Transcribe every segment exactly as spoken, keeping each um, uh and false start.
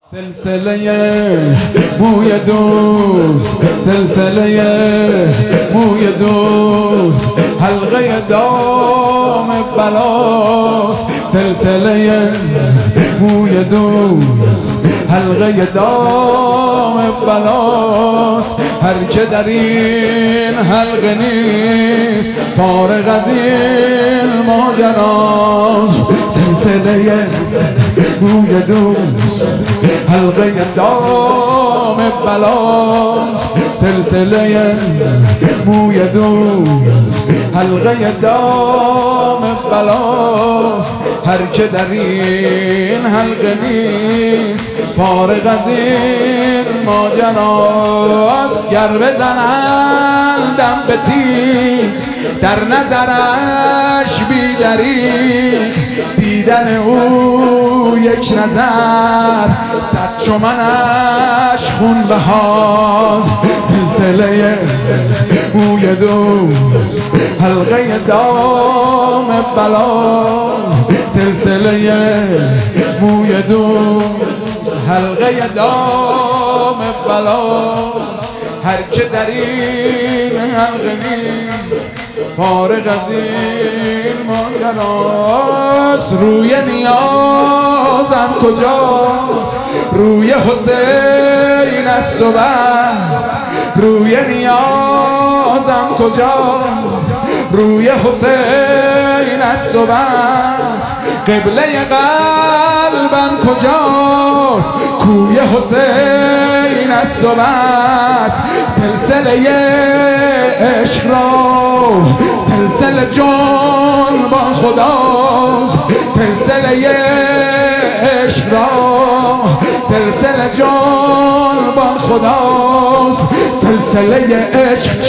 سلسله موی دوست، سلسله موی دوست، حلقه دام بلاست. سلسله موی دوست، حلقه دام بلاست. هر که در این حلقه نیست فارغ از این ماجراست. سلسله موی دوست، حلقه دام بلاست. سلسله موی دوست، حلقه دام بلاست. هر که در این حلقه نیست فارغ از این ماجراست. گر بزنند دم به تیغ در نظرش بی دریغ، دیدن او یک نظر صد چو منش خون بهاست. سلسله موی دوست، حلقه دام بلاست. سلسله موی دوست، حلقه دام بلاست. هر که در این حلقه نیست فارغ از این ماجراست. روی نیازم کجاست؟ روی حسین است و بس. روی نیازم کجاست؟ روی حسین است و بس. قبله قلبم کجاست؟ کوی حسین است و بس. سلسله عشق را سلسله جان با خداست. سلسله عشق را سلسله جان با خداست. سلسله عشق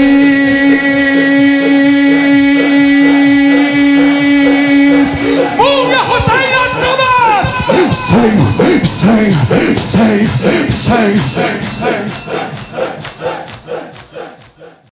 چیست؟ موی حسین است و بس. Save, save, save, save, save, save.